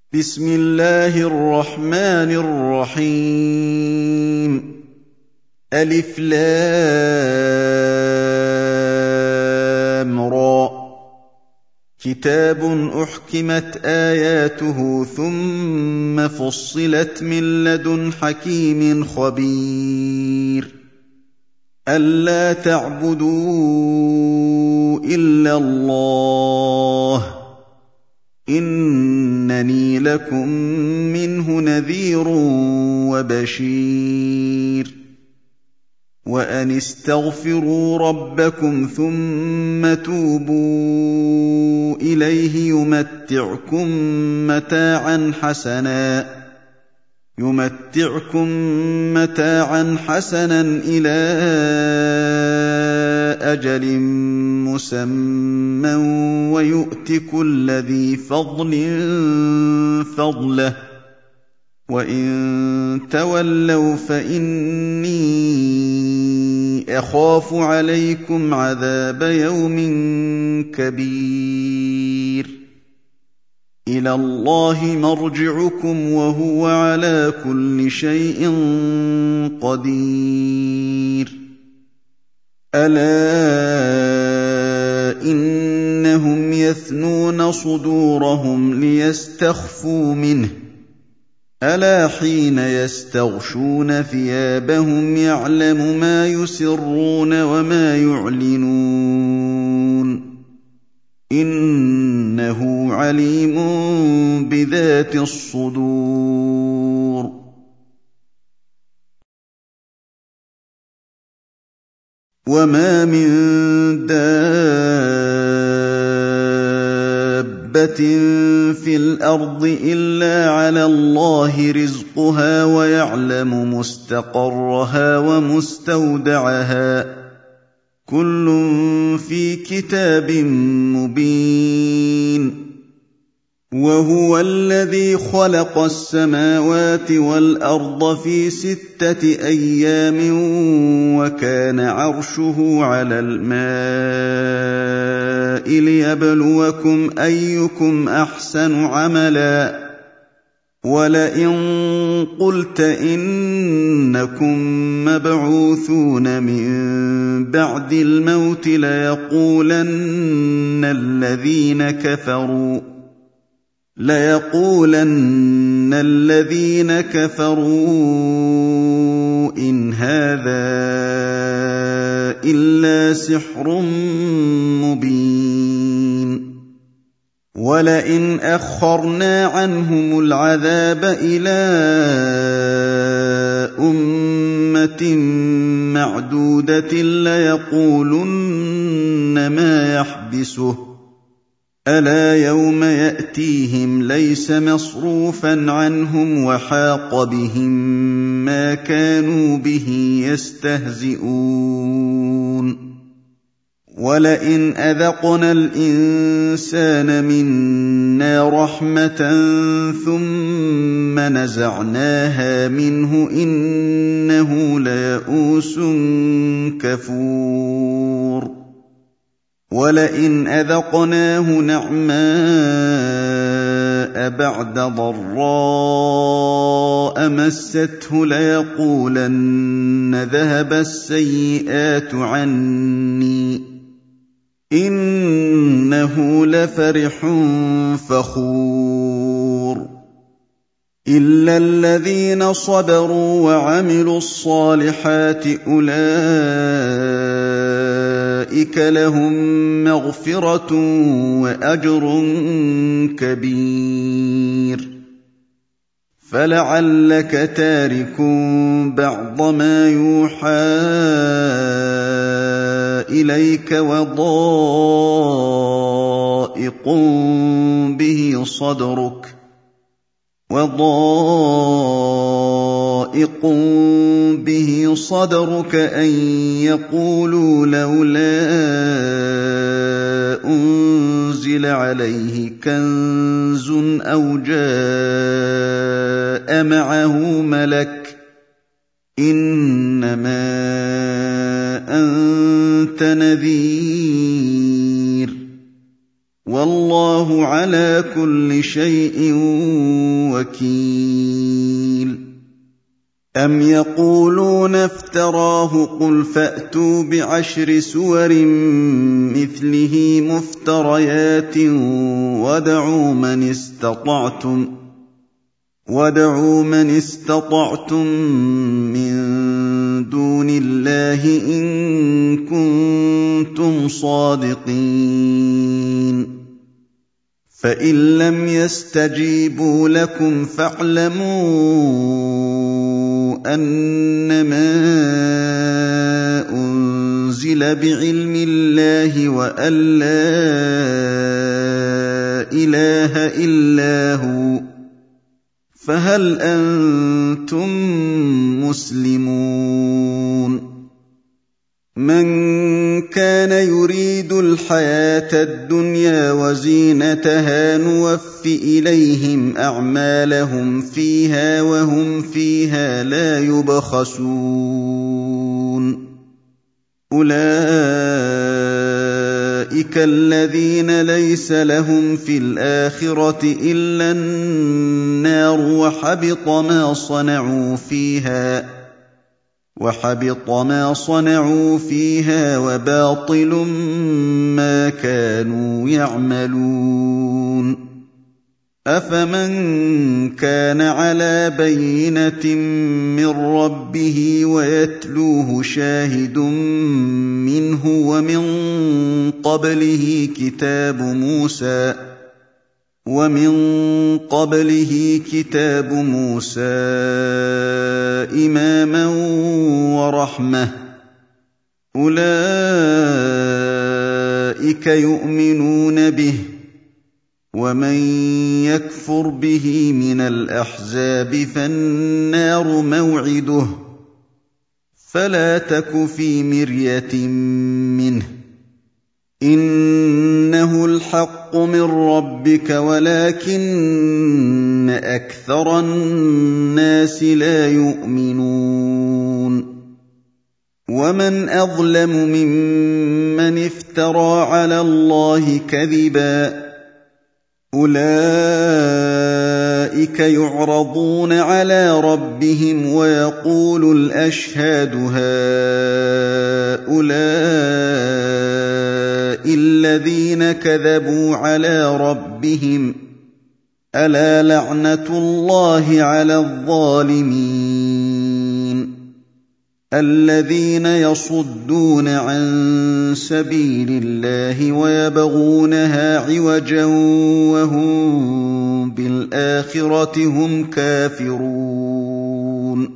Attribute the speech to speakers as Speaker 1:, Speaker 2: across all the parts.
Speaker 1: بسم الله الرحمن الرحيم ألف لام را كتاب أحكمت آياته ثم فصلت من لدن حكيم خبير ألا تعبدوا إلا الله إنني لكم منه نذير وبشير وأن استغفروا ربكم ثم توبوا إليه يمتعكم متاعا حسنا إلى أجل مسمى ويؤت كل ذي فضل فضله وإن تولوا فإني أخاف عليكم عذاب يوم كبير إلى الله مرجعكم وهو على كل شيء قدير ألا إنهم يثنون صدورهم ليستخفوا منه ألا حين يستغشون ثيابهم يعلم ما يسرون وما يعلنون إنه عليم بذات الصدور وما من دابة في الأرض إلا على الله رزقها ويعلم مستقرها ومستودعها كل في كتاب مبين وهو الذي خلق السماوات والأرض في 6 أيام وكان عرشه على الماء ليبلوكم أيكم أحسن عملا ولئن قلت إنكم مبعوثون من بعد الموت ليقولن الذين كفروا إن هذا إلا سحر مبين ولئن أخرنا عنهم العذاب إلى أمة معدودة ليقولن ما يحبسه ألا يوم يأتيهم ليس مصروفا عنهم وحاق بهم ما كانوا به يستهزئون ولئن أذقنا الإنسان منا رحمة ثم نزعناها منه إنه ليئوس كفور ولئن أذقناه نعماء بعد ضراء مسته ليقولن ذهب السيئات عني إنه لفرح فخور إلا الذين صبروا وعملوا الصالحات أولئك لهم مغفرة وأجر كبير فلعلك تارك بعض ما يوحى إليك وضائق به صدرك أن يقولوا لولا أنزل عليه كنز أو جاء معه ملك إنما أنت نذير وَاللَّهُ عَلَىٰ كُلِّ شَيْءٍ وَكِيلٌ أَمْ يَقُولُونَ افْتَرَاهُ ۖ قُلْ فَأْتُوا بِعَشْرِ سُوَرٍ مِّثْلِهِ مُفْتَرَيَاتٍ وَادْعُوا مَنِ اسْتَطَعْتُم مِّن دُونِ اللَّهِ إِن كُنتُمْ صَادِقِينَ فَإِن لَّمْ يَسْتَجِيبُوا لَكُمْ فَاعْلَمُوا أَنَّمَا أُنزِلَ بِعِلْمِ اللَّهِ وَأَن لَّا إِلَٰهَ إِلَّا هُوَ فَهَلْ أَنتُم مُّسْلِمُونَ مَن كَانَ يُرِيدُ الْحَيَاةَ الدُّنْيَا وَزِينَتَهَا نُوَفِّ إِلَيْهِمْ أَعْمَالَهُمْ فِيهَا وَهُمْ فِيهَا لَا يُبْخَسُونَ أُولَٰئِكَ الَّذِينَ لَيْسَ لَهُمْ فِي الْآخِرَةِ إِلَّا النَّارُ وَحَبِطَ مَا صَنَعُوا فِيهَا وَبَاطِلٌ مَّا كَانُوا يَعْمَلُونَ أَفَمَن كَانَ عَلَىٰ بَيِّنَةٍ مِّن رَّبِّهِ وَيَتْلُوهُ شَاهِدٌ مِّنْهُ وَمِن قَبْلِهِ كِتَابُ مُوسَىٰ إِمَامًا وَرَحْمَةً ۚ أُولَٰئِكَ يُؤْمِنُونَ بِهِ ۚ وَمَن يَكْفُرْ بِهِ مِنَ الْأَحْزَابِ فَالنَّارُ مَوْعِدُهُ ۚ فَلَا تَكُ فِي مِرْيَةٍ مِّنْهُ ۚ إِنَّهُ الْحَقُّ مِن رَّبِّكَ وَلَٰكِنَّ أَكْثَرَ النَّاسِ لَا يُؤْمِنُونَ وَمَنْ أَظْلَمُ مِمَّنِ افْتَرَىٰ عَلَى اللَّهِ كَذِبًا ۚ أُولَٰئِكَ يُعْرَضُونَ عَلَىٰ رَبِّهِمْ وَيَقُولُ الْأَشْهَادُ هَٰؤُلَاءِ الَّذِينَ كَذَبُوا عَلَىٰ رَبِّهِمْ ۚ أَلَا لَعْنَةُ اللَّهِ عَلَى الظَّالِمِينَ الَّذِينَ يَصُدُّونَ عَن سَبِيلِ اللَّهِ وَيَبْغُونَهَا عِوَجًا وَهُم بِالْآخِرَةِ هُمْ كَافِرُونَ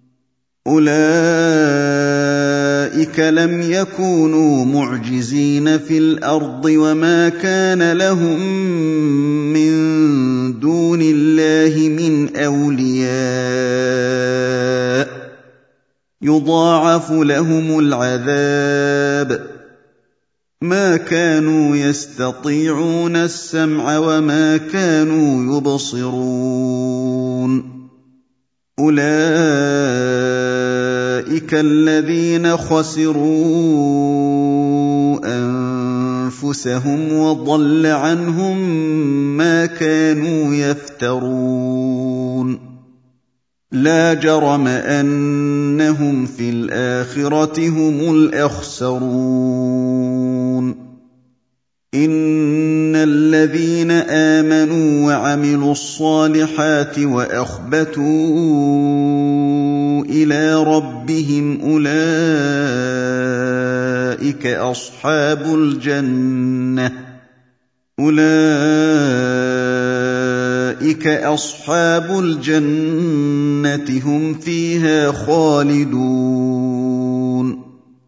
Speaker 1: أُولَٰئِكَ لَمْ يَكُونُوا مُعْجِزِينَ فِي الْأَرْضِ وَمَا كَانَ لَهُم مِّن دُونِ اللَّهِ مِنْ أَوْلِيَاءَ ۘ يُضَاعَفُ لَهُمُ الْعَذَابُ ۚ مَا كَانُوا يَسْتَطِيعُونَ السَّمْعَ وَمَا كَانُوا يُبْصِرُونَ أُولَٰئِكَ الَّذِينَ خَسِرُوا أَنفُسَهُمْ وَضَلَّ عَنْهُم مَّا كَانُوا يَفْتَرُونَ لَا جَرَمَ أَنَّهُمْ فِي الْآخِرَةِ هُمُ الْأَخْسَرُونَ إِنَّ الَّذِينَ آمَنُوا وَعَمِلُوا الصَّالِحَاتِ وَأَخْبَتُوا إِلَىٰ رَبِّهِمْ أُولَٰئِكَ أَصْحَابُ الْجَنَّةِ هُمْ فِيهَا خَالِدُونَ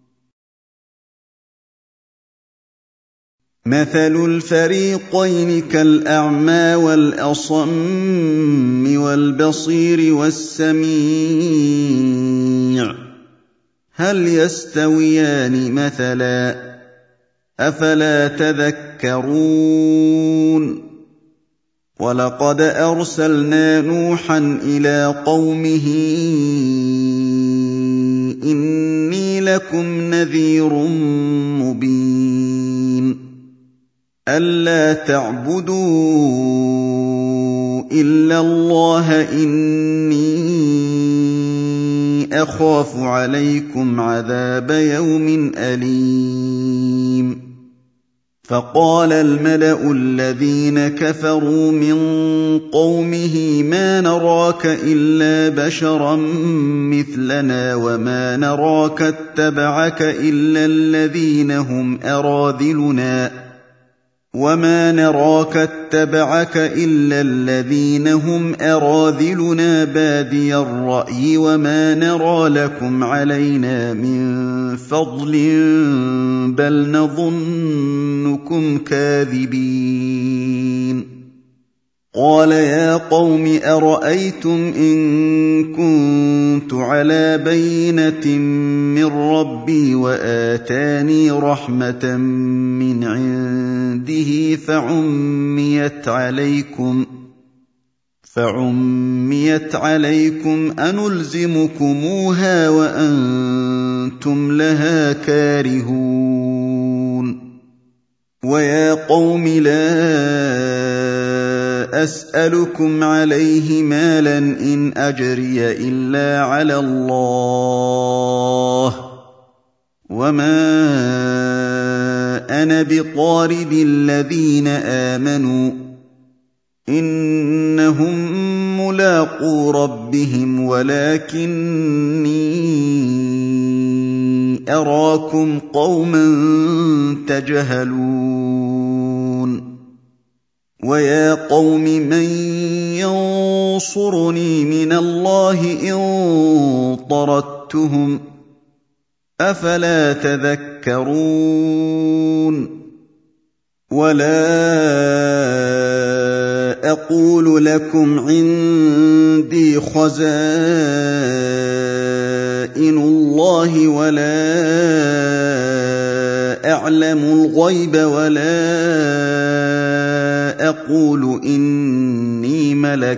Speaker 1: مَثَلُ الْفَرِيقَيْنِ كَالْأَعْمَىٰ وَالْأَصَمِّ وَالْبَصِيرِ وَالسَّمِيعِ ۚ هَلْ يَسْتَوِيَانِ مَثَلًا ۚ أَفَلَا تَذَكَّرُونَ وَلَقَدْ أَرْسَلْنَا نُوحًا إِلَىٰ قَوْمِهِ إِنِّي لَكُمْ نَذِيرٌ مُّبِينٌ أَلَّا تَعْبُدُوا إِلَّا اللَّهَ إِنِّي أَخَافُ عَلَيْكُمْ عَذَابَ يَوْمٍ أَلِيمٍ فَقَالَ الْمَلَأُ الَّذِينَ كَفَرُوا مِن قَوْمِهِ مَا نَرَاكَ إِلَّا بَشَرًا مِّثْلَنَا وَمَا نَرَاكَ اتَّبَعَكَ إِلَّا الَّذِينَ هُمْ أَرَاذِلُنَا بَادِيَ الرَّأْيِ وَمَا نَرَىٰ لَكُمْ عَلَيْنَا مِن فَضْلٍ بَلْ نَظُنُّكُمْ كَاذِبِينَ قَالَ يَا قَوْمِ أَرَأَيْتُمْ إِن كُنتُ عَلَىٰ بَيِّنَةٍ مِّن رَّبِّي وَآتَانِي رَحْمَةً مِّنْ عِندِهِ فَعُمِّيَتْ عَلَيْكُمْ أَنُلْزِمُكُمُوهَا وَأَنتُمْ لَهَا كَارِهُونَ وَيَا قَوْمِ لَا أَسْأَلُكُمْ عَلَيْهِ مَالًا إِنْ أَجْرِيَ إِلَّا عَلَى اللَّهِ وَمَا أَنَا بِطَارِدِ الَّذِينَ آمَنُوا إِنَّهُم مُّلَاقُو رَبِّهِمْ وَلَٰكِنِّي أَرَاكُمْ قَوْمًا تَجْهَلُونَ وَيَا قَوْمِ مَن يَنصُرُنِي مِنَ اللَّهِ إِن طَرَدتُّهُمْ ۚ أَفَلَا تَذَكَّرُونَ وَلَا أَقُولُ لَكُمْ عِندِي خَزَائِنُ اللَّهِ وَلَا أَعْلَمُ الْغَيْبَ وَلَا أَقُولُ إِنِّي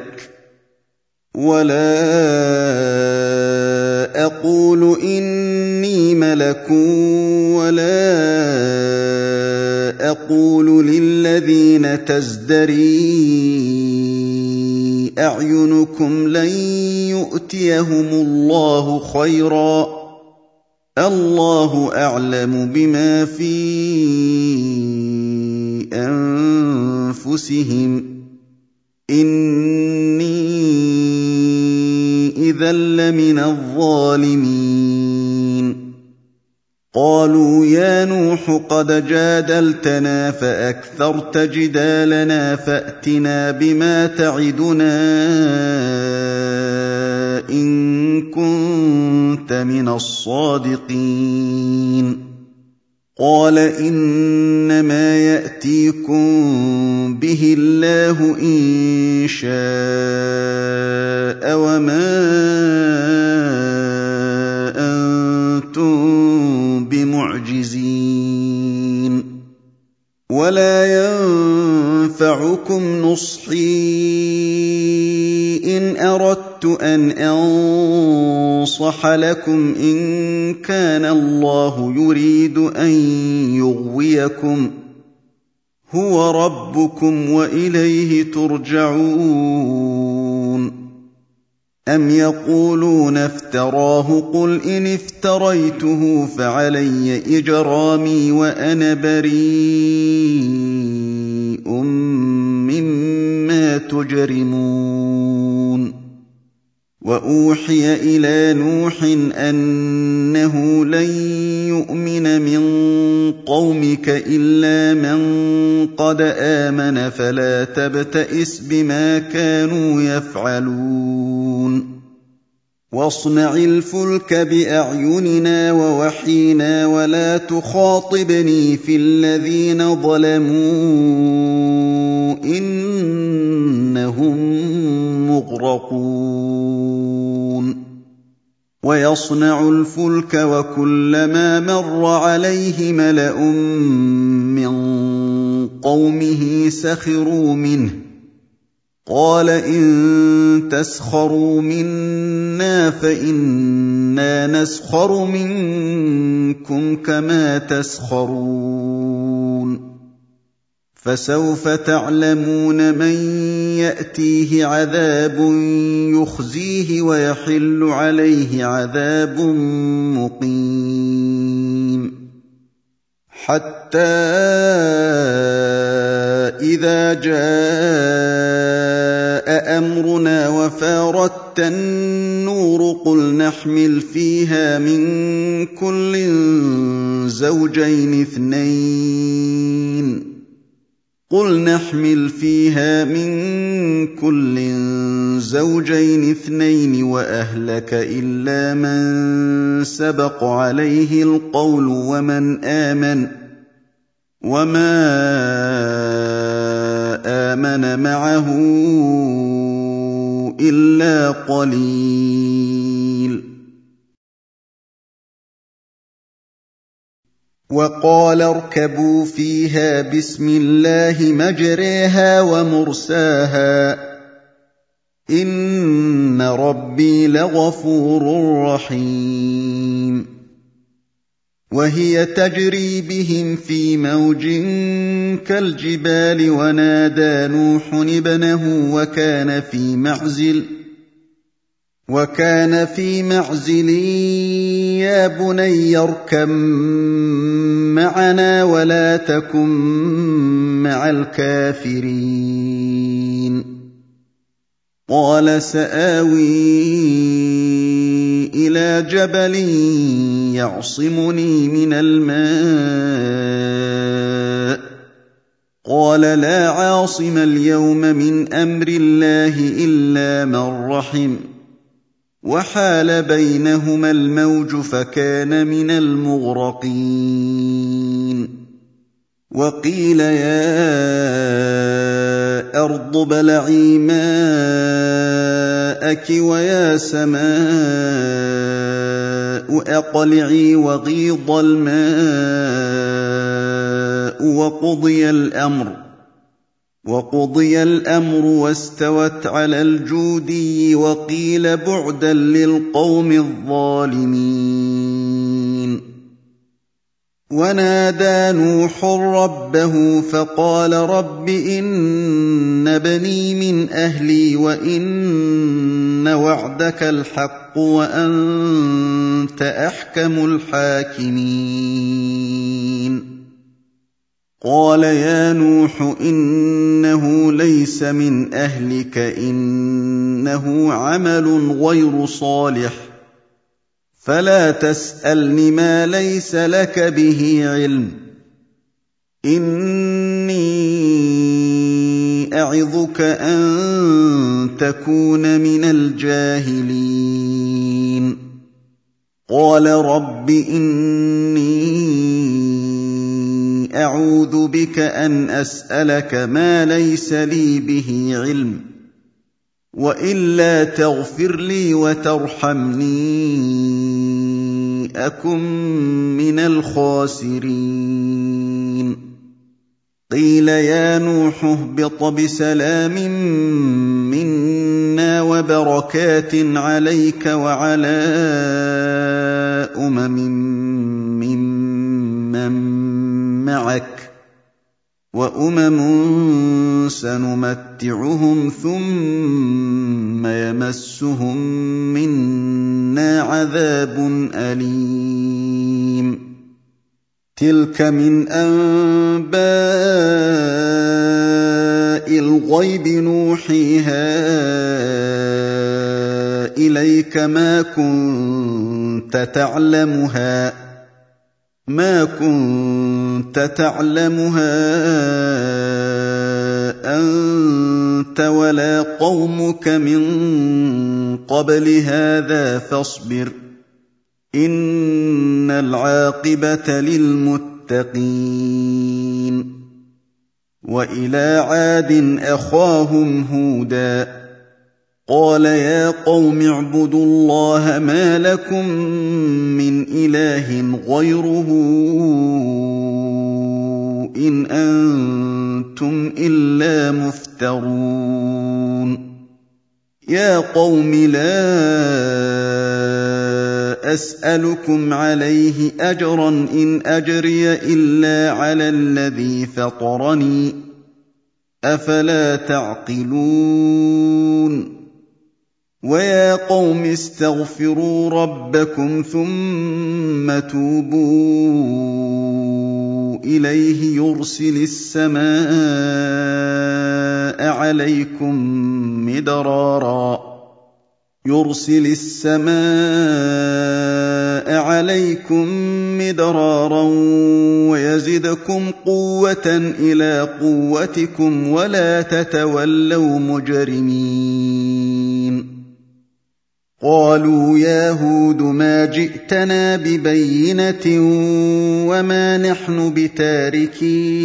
Speaker 1: مَلَكٌ وَلَا أَقُولُ لِلَّذِينَ تَزْدَرِي أَعْيُنُكُمْ لَن يُؤْتِيَهُمُ اللَّهُ خَيْرًا ۖ اللَّهُ أَعْلَمُ بِمَا فِي أَنفُسِهِمْ ۖ إِنِّي إِذًا لَّمِنَ الظَّالِمِينَ قَالُوا يَا نُوحُ قَدْ جَادَلْتَنَا فَأَكْثَرْتَ جِدَالَنَا فَأْتِنَا بِمَا تَعِدُنَا إِن كُنتَ مِنَ الصَّادِقِينَ قَالَ إِنَّمَا يَأْتِيكُم بِهِ اللَّهُ إِن شَاءَ وَمَا أَنتُم بِمُعْجِزِينَ وَلَا يَنفَعُكُمْ نُصْحِي إِنْ أَرَدتُّ أَنْ أَنصَحَ لَكُمْ إِن كَانَ اللَّهُ يُرِيدُ أَن يُغْوِيَكُمْ هُوَ رَبُّكُمْ وَإِلَيْهِ تُرْجَعُونَ أَمْ يَقُولُونَ افْتَرَاهُ ۖ قُلْ إِنِ افْتَرَيْتُهُ فَعَلَيَّ إِجْرَامِي وَأَنَا بَرِيءٌ مِّمَّا تُجْرِمُونَ وَأُوحِيَ إِلَىٰ نُوحٍ أَنَّهُ لَن يُؤْمِنَ مِن قَوْمِكَ إِلَّا مَن قَدْ آمَنَ فَلَا تَبْتَئِسْ بِمَا كَانُوا يَفْعَلُونَ وَاصْنَعِ الْفُلْكَ بِأَعْيُنِنَا وَوَحْيِنَا وَلَا تُخَاطِبْنِي فِي الَّذِينَ ظَلَمُوا إِنَّهُم مُّغْرَقُونَ وَيَصْنَعُ الْفُلْكَ وَكُلَّمَا مَرَّ عَلَيْهِ مَلَأٌ مِّن قَوْمِهِ سَخِرُوا مِنْهُ قَالَ إِن تَسْخَرُوا مِنَّا فَإِنَّا نَسْخَرُ مِنكُمْ كَمَا تَسْخَرُونَ فسوف تعلمون من يأتيه عذاب يخزيه ويحل عليه عذاب مقيم. حتى إذا جاء أمرنا وفارت النور قل نحمل فيها من كل زوجين اثنين وأهلك إلا من سبق عليه القول وما آمن معه إلا قليل. وقال اركبوا فيها بسم الله مجريها ومرساها إن ربي لغفور رحيم. وهي تجري بهم في موج كالجبال ونادى نوح ابنه وكان في معزل يا بني اركب معنا ولا تكن مع الكافرين. قال سآوي إلى جبل يعصمني من الماء قال لا عاصم اليوم من أمر الله إلا من رحم وحال بينهما الموج فكان من المغرقين. وقيل يا أرض ابلعي ماءك ويا سماء أقلعي وغيض الماء وقضي الأمر واستوت على الجودي وقيل بعدا للقوم الظالمين. ونادى نوح ربه فقال رب إن بني من أهلي وإن وعدك الحق وأنت أحكم الحاكمين. قال يا نوح إنه ليس من أهلك إنه عمل غير صالح فلا تسألني ما ليس لك به علم إني أعظك أن تكون من الجاهلين. قال رب إني أعوذ بك أن أسألك ما ليس لي به علم وإلا تغفر لي وترحمني أكن من الخاسرين. قيل يا نوح اهبط بسلام منا وبركات عليك وعلى ممن معك وأمم سنمتعهم ثم يمسهم منا عذاب أليم. تلك من أنباء الغيب نوحيها إليك ما كنت تعلمها أنت ولا قومك من قبل هذا فاصبر إن العاقبة للمتقين. وإلى عاد أخاهم هودا قال يا قوم اعبدوا الله ما لكم من إله غيره إن أنتم إلا مفترون. يا قوم لا أسألكم عليه أجرا إن أجري إلا على الذي فطرني أفلا تعقلون ويا قوم استغفروا ربكم ثم توبوا إليه يرسل السماء عليكم مدرارا ويزدكم قوة إلى قوتكم ولا تتولوا مجرمين قالوا يا هود ما جئتنا ببينة وما نحن بتاركي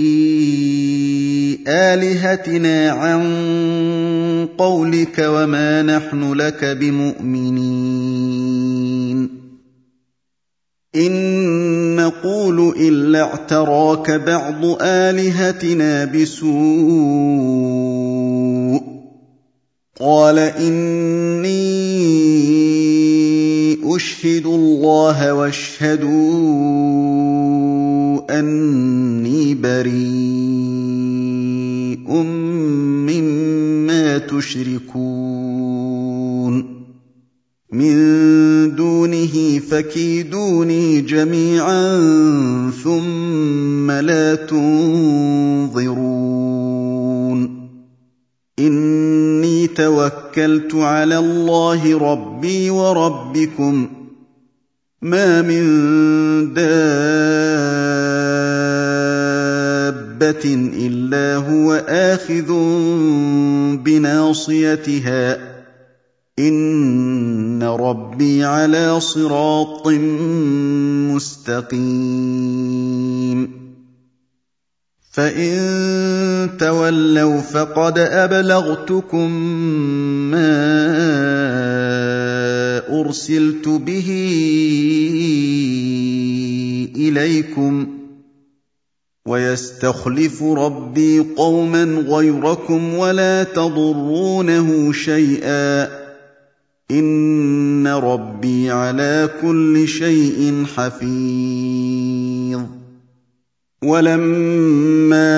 Speaker 1: آلهتنا عن قولك وما نحن لك بمؤمنين إن نقول إلا اعتراك بعض آلهتنا بسوء قال إني أشهد الله واشهدوا أني بريء مما تشركون من دونه فكيدوني جميعا ثم لا تنظرون إني توكلت على الله ربي وربكم ما من دابة إلا هو آخذ بناصيتها إن ربي على صراط مستقيم فإن تولوا فقد أبلغتكم ما أرسلت به إليكم ويستخلف ربي قوما غيركم ولا تضرونه شيئا إن ربي على كل شيء حفيظ ولما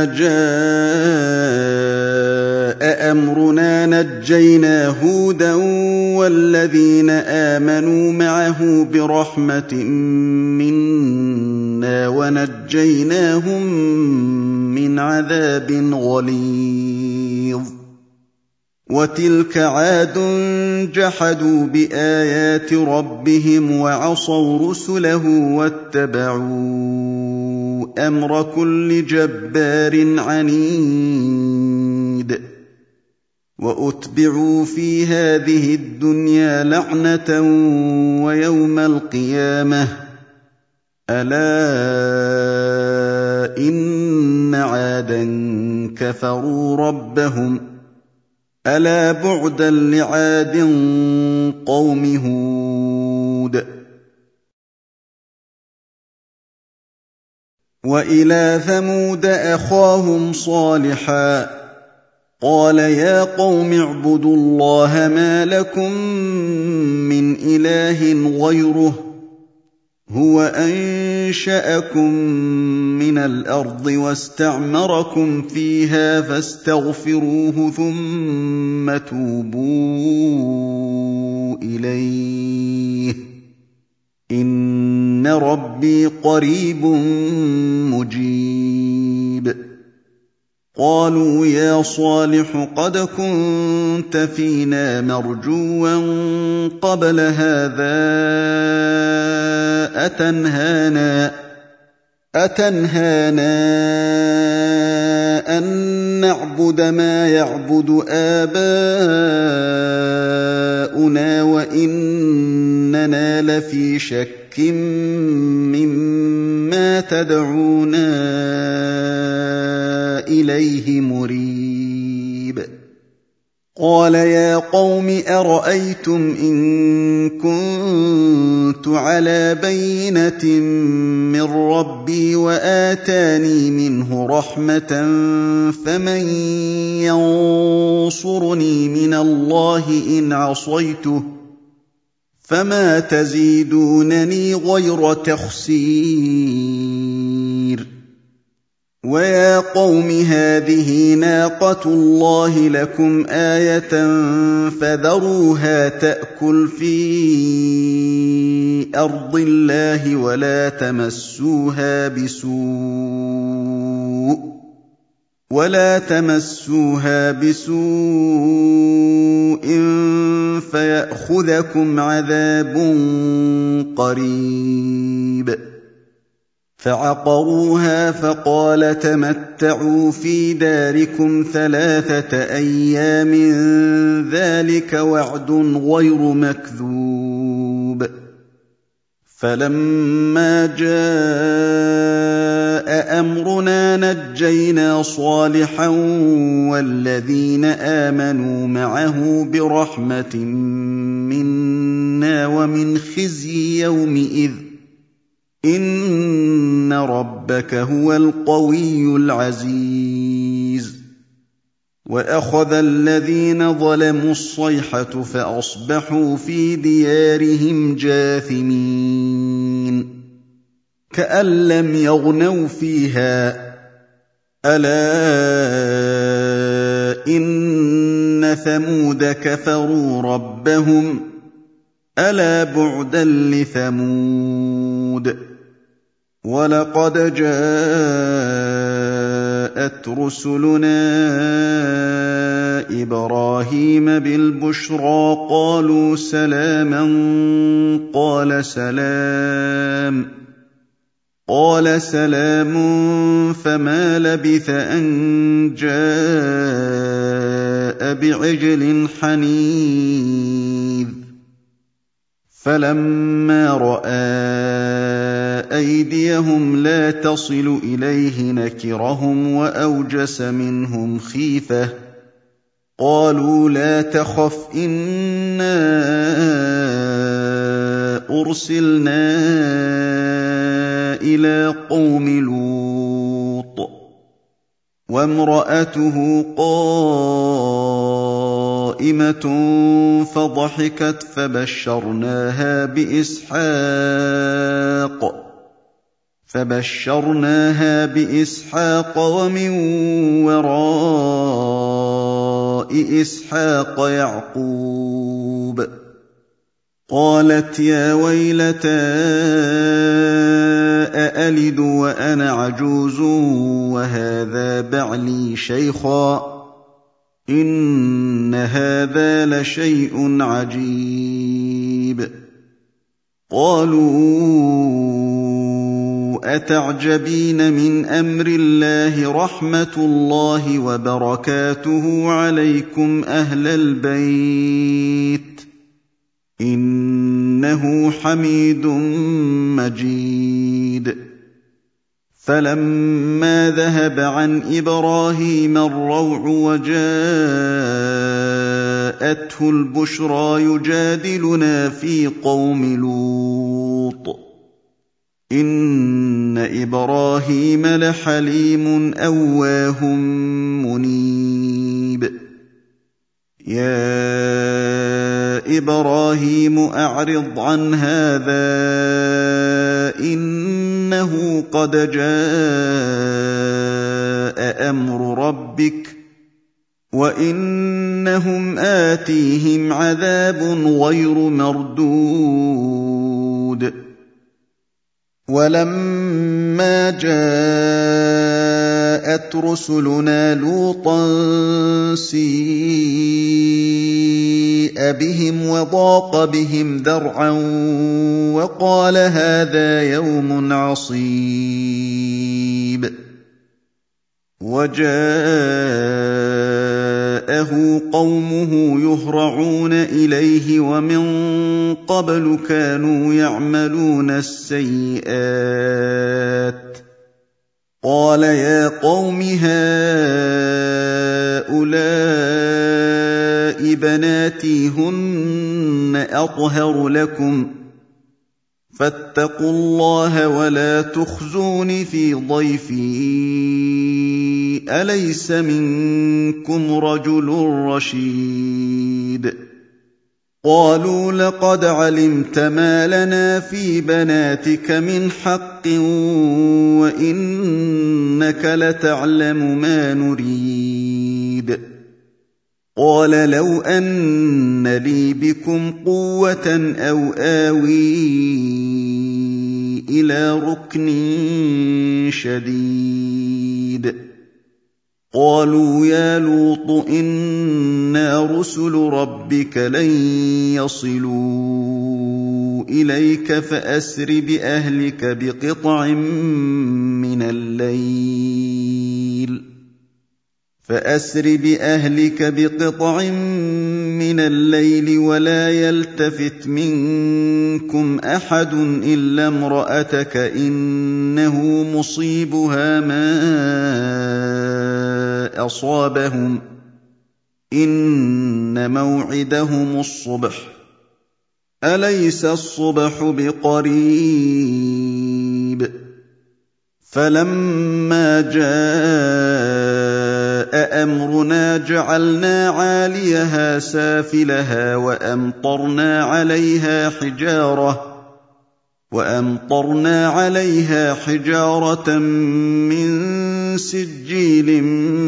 Speaker 1: جاء أمرنا نجينا هودا والذين آمنوا معه برحمة منا ونجيناهم من عذاب غليظ وتلك عاد جحدوا بآيات ربهم وعصوا رسله واتبعوا أمر كل جبار عنيد وأتبعوا في هذه الدنيا لعنة ويوم القيامة ألا إن عادا كفروا ربهم ألا بعدا لعاد قوم هود وإلى ثمود أخاهم صالحا قال يا قوم اعبدوا الله ما لكم من إله غيره هو أنشأكم من الأرض واستعمركم فيها فاستغفروه ثم توبوا إليه إن ربي قريب مجيب قالوا يا صالح قد كنت فينا مرجوا قبل هذا أتنهانا أن نعبد ما يعبد آباؤنا وإننا لفي شك مما تدعونا إليه مريب قال يا قوم أرأيتم إن كنت على بينة من ربي وآتاني منه رحمة فمن ينصرني من الله إن عصيته فما تزيدونني غير تخسير ويا قوم هذه ناقة الله لكم آية فذروها تأكل في أرض الله ولا تمسوها بسوء فيأخذكم عذاب قريب. فعقروها فقال تمتعوا في داركم 3 أيام ذلك وعد غير مكذوب. فلما جاء أمرنا نجينا صالحا والذين آمنوا معه برحمة منا ومن خزي يومئذ إن ربك هو القوي العزيز. وأخذ الذين ظلموا الصيحة فأصبحوا في ديارهم جاثمين كأن لم يغنوا فيها ألا إن ثمود كفروا ربهم ألا بعدا لثمود. ولقد جاءت رسلنا إبراهيم بالبشرى قالوا سلاما قال سلام فما لبث أن جاء بعجل حنيذ. فلما رأى أيديهم لا تصل إليه نكرهم وأوجس منهم خيفة قالوا لا تخف إنا أرسلنا إلى قوم لوط وامرأته قائمة فضحكت فبشرناها بإسحاق ومن وراء إسحاق يعقوب. قالت يا ويلتى أألد وأنا عجوز وهذا بعلي شيخا إن هذا لشيء عجيب. قالوا أتعجبين من أمر الله رحمة الله وبركاته عليكم أهل البيت إنه حميد مجيد. فلما ذهب عن إبراهيم الروع وجاءته البشرى يجادلنا في قوم لوط إن إبراهيم لحليم أواه منيب. يا إبراهيم أعرض عن هذا إنه قد جاء أمر ربك وإنهم آتيهم عذاب غير مردود. ولما جاءت رسلنا لوطا سيء بهم وضاق بهم ذرعا وقال هذا يوم عصيب. وجاءه قومه يهرعون إليه ومن قبل كانوا يعملون السيئات. قال يا قوم هؤلاء بناتي هن أطهر لكم فاتقوا الله ولا تخزون في ضيفي أليس منكم رجل رشيد. قالوا لقد علمت ما لنا في بناتك من حق وإنك لتعلم ما نريد. قال لو أن لي بكم قوة أو آوي إلى ركن شديد. قالوا يا لوط إنا رسل ربك لن يصلوا إليك فأسر بأهلك بقطع من الليل ولا يلتفت منكم أحد إلا امرأتك إنه مصيبها ما أصابهم إن موعدهم الصبح أليس الصبح بقريب. فلما جاء أمرنا جعلنا عاليها سافلها وأمطرنا عليها حجارة من سجيل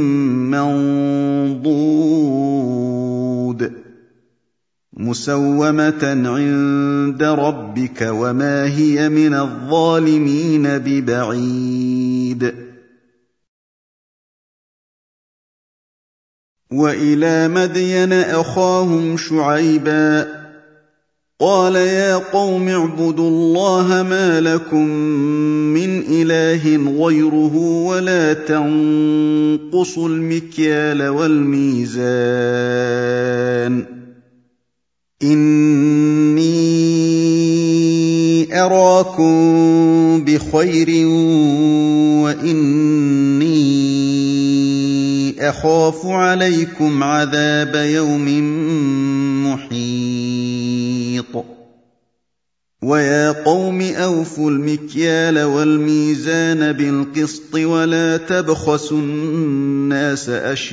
Speaker 1: منضود مسومة عند ربك وما هي من الظالمين ببعيد. وإلى مدين أخاهم شعيبا قال يا قوم اعبدوا الله ما لكم من إله غيره ولا تنقصوا المكيال والميزان إني أراكم بخير وإني أخاف عليكم عذاب يوم محيط. ويا قوم أوفوا المكيال والميزان بالقسط ولا تبخسوا الناس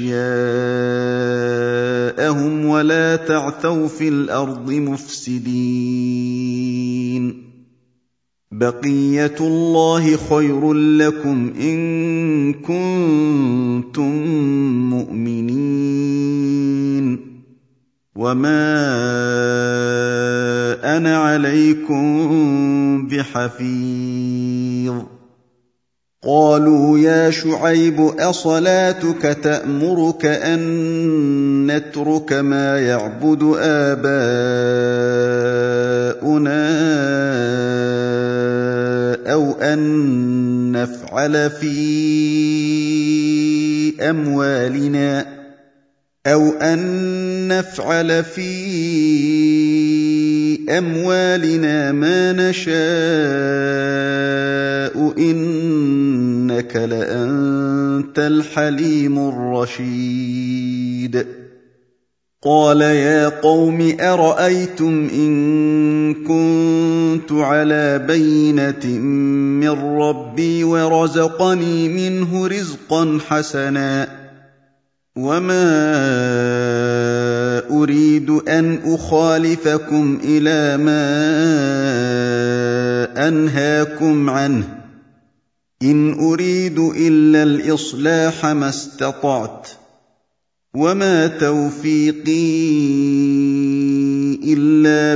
Speaker 1: أشياءهم ولا تعثوا في الأرض مفسدين. بقية الله خير لكم إن كنتم مؤمنين وما أنا عليكم بحفيظ. قالوا يا شعيب أصلاتك تأمرك أن نترك ما يعبد آباؤنا أو أن نفعل في أموالنا ما نشاء إنك لأنت الحليم الرشيد. قال يا قوم أرأيتم إن كنت على بينة من ربي ورزقني منه رزقا حسنا وما أريد أن أخالفكم إلى ما أنهاكم عنه إن أريد إلا الإصلاح ما استطعت وما توفيقي إلا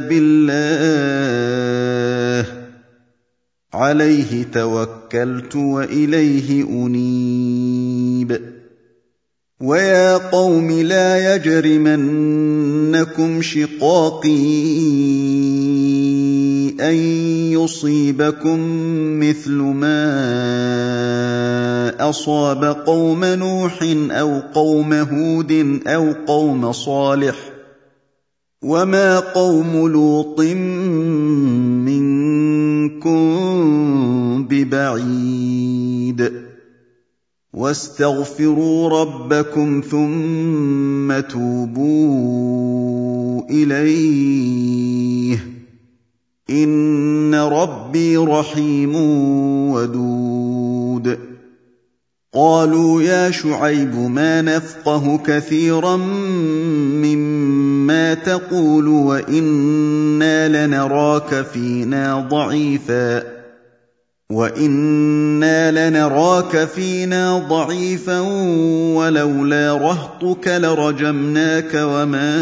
Speaker 1: بالله عليه توكلت وإليه أنيب. ويا قوم لا يجرمنكم شقاقي أن يصيبكم مثل ما أصاب قوم نوح أو قوم هود أو قوم صالح وما قوم لوط منكم ببعيد. واستغفروا ربكم ثم توبوا إليه إن ربي رحيم ودود. قالوا يا شعيب ما نفقه كثيرا مما ما تقول وإنا لنراك فينا ضعيفا ولولا رهطك لرجمناك وما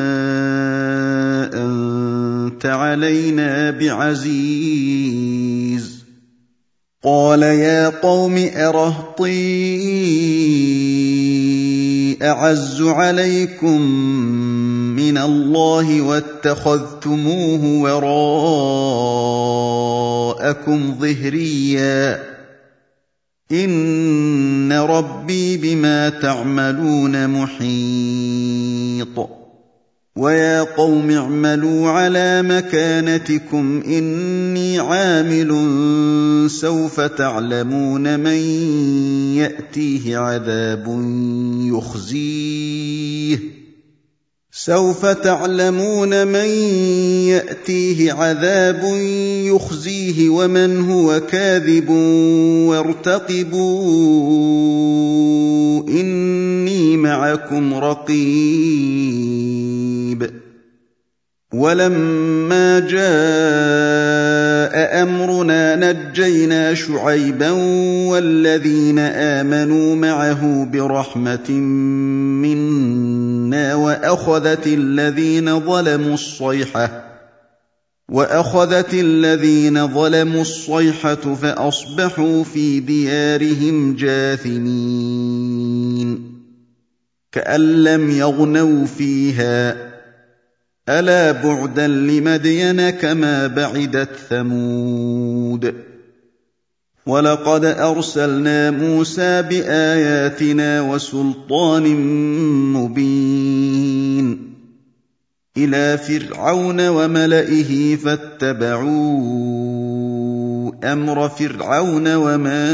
Speaker 1: أنت علينا بعزيز. قال يا قوم أرهطي أعز عليكم من الله واتخذتموه وراءكم ظهريا إن ربي بما تعملون محيط. ويا قوم اعملوا على مكانتكم إني عامل سوف تعلمون من يأتيه عذاب يخزيه ومن هو كاذب وارتقبوا إني معكم رقيب. ولما جاء أمرنا نجينا شعيبا والذين آمنوا معه برحمة منا وأخذت الذين ظلموا الصيحة فأصبحوا في ديارهم جاثمين كأن لم يغنوا فيها ألا بعدا لمدين كما بعدت ثمود. ولقد أرسلنا موسى بآياتنا وسلطان مبين إلى فرعون وملئه فاتبعوا أمر فرعون وما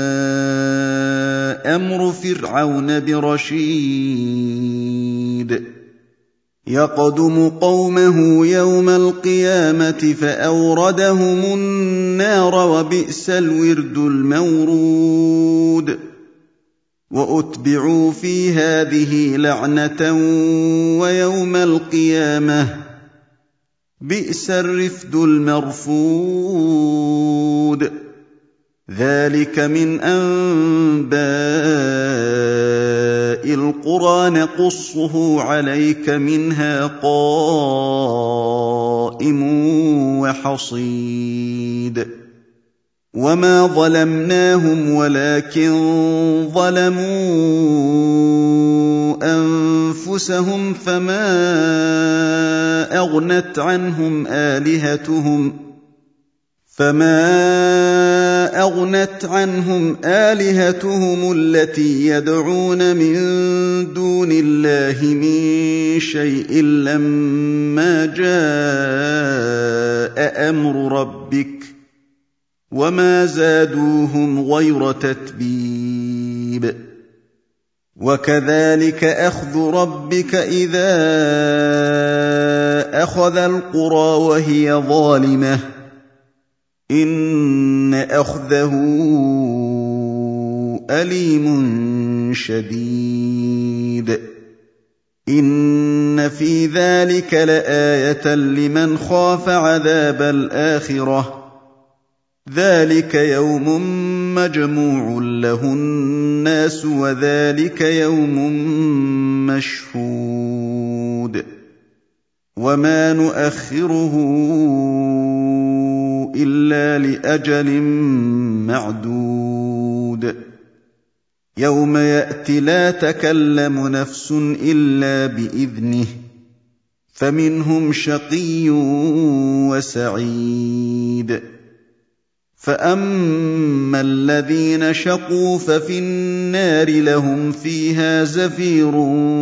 Speaker 1: أمر فرعون برشيد. يقدم قومه يوم القيامة فأوردهم النار وبئس الورد المورود. وأتبعوا في هذه لعنة ويوم القيامة بئس الرفد المرفود. ذلك من أنباء القرى نقصه عليك منها قائم وحصيد. وما ظلمناهم ولكن ظلموا أنفسهم فما أغنت عنهم آلهتهم التي يدعون من دون الله من شيء لما جاء أمر ربك وما زادوهم غير تتبيب. وكذلك أخذ ربك إذا أخذ القرى وهي ظالمة إن أخذه أليم شديد. إن في ذلك لآية لمن خاف عذاب الآخرة ذلك يوم مجموع له الناس وذلك يوم مشهود. وما نؤخره إلا لأجل معدود. يوم يأتي لا تكلم نفس إلا بإذنه فمنهم شقي وسعيد. فأما الذين شقوا ففي النار لهم فيها زفير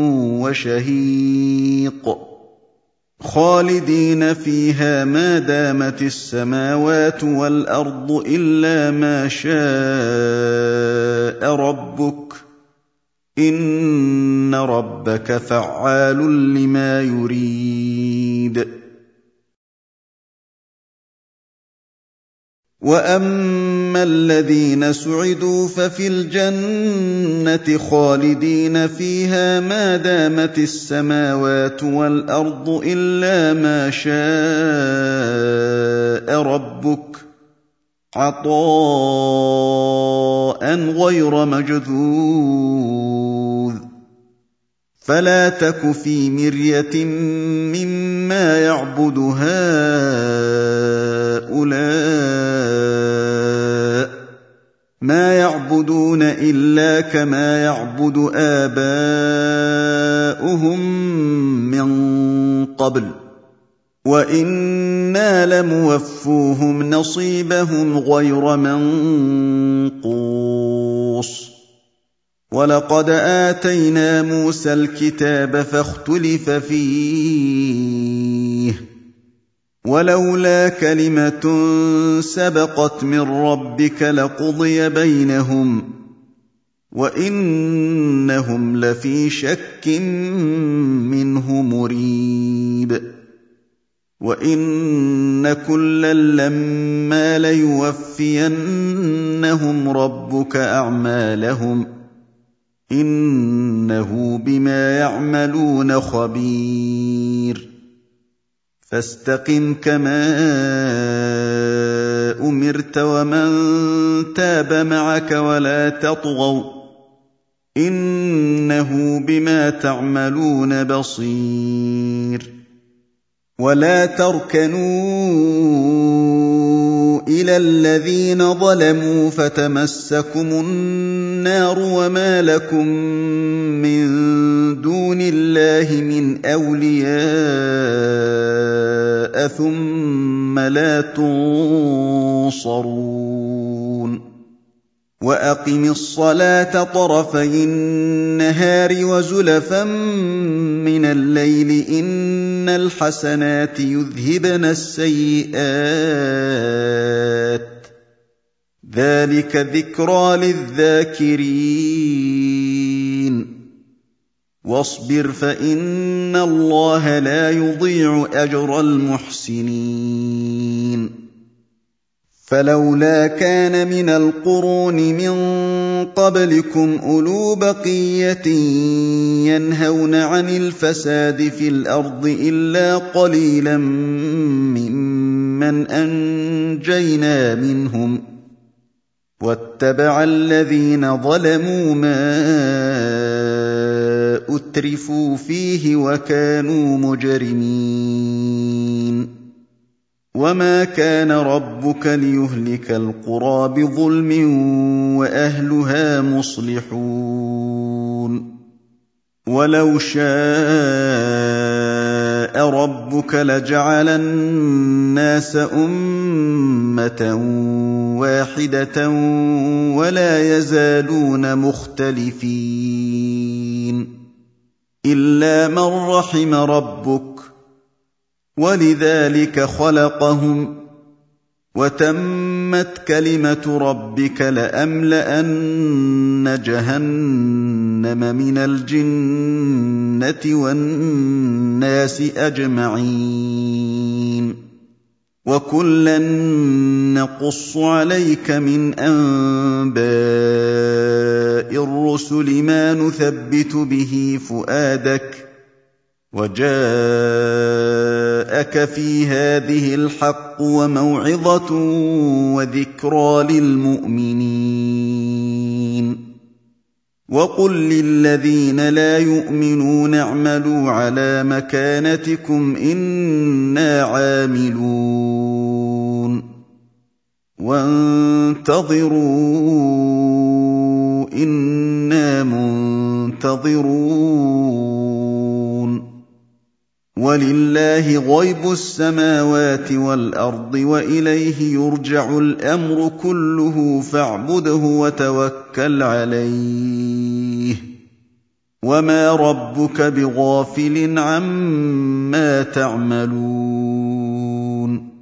Speaker 1: وشهيق خالدين فيها ما دامت السماوات والأرض إلا ما شاء ربك إن ربك فعال لما يريد. وَأَمَّا الَّذِينَ سُعِدُوا فَفِي الْجَنَّةِ خَالِدِينَ فِيهَا مَا دَامَتِ السَّمَاوَاتُ وَالْأَرْضُ إِلَّا مَا شَاءَ رَبُّكَ عَطَاءً غَيْرَ مَجْذُوذٍ فَلَا تَكُ فِي مِرْيَةٍ مِّمَّا يَعْبُدُ هَٰؤُلَاءِ مَا يَعْبُدُونَ إِلَّا كَمَا يَعْبُدُ آبَاؤُهُم مِّن قَبْلُ وَإِنَّا لَمُوَفُّوهُمْ نَصِيبَهُمْ غَيْرَ مَنقُوصٍ وَلَقَدْ آتَيْنَا مُوسَى الْكِتَابَ فَاخْتُلِفَ فِيهِ وَلَوْلَا كَلِمَةٌ سَبَقَتْ مِن رَّبِّكَ لَقُضِيَ بَيْنَهُمْ وَإِنَّهُمْ لَفِي شَكٍّ مِّنْهُ مُرِيبٍ وَإِنَّ كُلًّا لَّمَّا لَيُوَفِّيَنَّهُمْ رَبُّكَ أَعْمَالَهُمْ إِنَّهُ بِمَا يَعْمَلُونَ خَبِيرٌ فَاسْتَقِمْ كَمَا أُمِرْتَ وَمَن تَابَ مَعَكَ وَلَا تَطْغَوْا إِنَّهُ بِمَا تَعْمَلُونَ بَصِيرٌ وَلَا تَرْكَنُوا إِلَى الَّذِينَ ظَلَمُوا فَتَمَسَّكُمُ النَّارُ وَمَا لَكُم مِّن دُونِ اللَّهِ مِنْ أَوْلِيَاءَ ثُمَّ لَا تُنصَرُونَ وَأَقِمِ الصَّلَاةَ طَرَفَيِ النَّهَارِ وَزُلَفًا مِّنَ اللَّيْلِ ۚ إِنَّ الْحَسَنَاتِ يُذْهِبْنَ السَّيِّئَاتِ ۚ ذَٰلِكَ ذِكْرَىٰ لِلذَّاكِرِينَ وَاصْبِرْ فَإِنَّ اللَّهَ لَا يُضِيعُ أَجْرَ الْمُحْسِنِينَ فَلَوْلَا كَانَ مِنَ الْقُرُونِ مِن قَبْلِكُمْ أُولُو بَقِيَّةٍ يَنْهَوْنَ عَنِ الْفَسَادِ فِي الْأَرْضِ إِلَّا قَلِيلًا مِّمَّنْ أَنجَيْنَا مِنْهُمْ ۗ وَاتَّبَعَ الَّذِينَ ظَلَمُوا مَا أُتْرِفُوا فِيهِ وَكَانُوا مُجْرِمِينَ وَمَا كَانَ رَبُّكَ لِيُهْلِكَ الْقُرَىٰ بِظُلْمٍ وَأَهْلُهَا مُصْلِحُونَ وَلَوْ شَاءَ رَبُّكَ لَجَعَلَ النَّاسَ أُمَّةً وَاحِدَةً وَلَا يَزَالُونَ مُخْتَلِفِينَ إِلَّا مَن رَّحِمَ رَبُّكَ وَلِذَٰلِكَ خَلَقَهُمْ وَتَمَّتْ كَلِمَةُ رَبِّكَ لَأَمْلَأَنَّ جَهَنَّمَ مِنَ الْجِنَّةِ وَالنَّاسِ أَجْمَعِينَ وَكُلًّا نَّقُصُّ عَلَيْكَ مِنْ أَنبَاءِ الرُّسُلِ مَا نُثَبِّتُ بِهِ فُؤَادَكَ وَجَاءَكَ فِي هَٰذِهِ الْحَقُّ وَمَوْعِظَةٌ وَذِكْرَىٰ لِلْمُؤْمِنِينَ وَقُل لِّلَّذِينَ لَا يُؤْمِنُونَ اعْمَلُوا عَلَىٰ مَكَانَتِكُمْ إِنَّا عَامِلُونَ وَانتَظِرُوا إِنَّا مُنتَظِرُونَ وَلِلَّهِ غَيْبُ السَّمَاوَاتِ وَالْأَرْضِ وَإِلَيْهِ يُرْجَعُ الْأَمْرُ كُلُّهُ فَاعْبُدْهُ وَتَوَكَّلْ عَلَيْهِ وَمَا رَبُّكَ بِغَافِلٍ عَمَّا تَعْمَلُونَ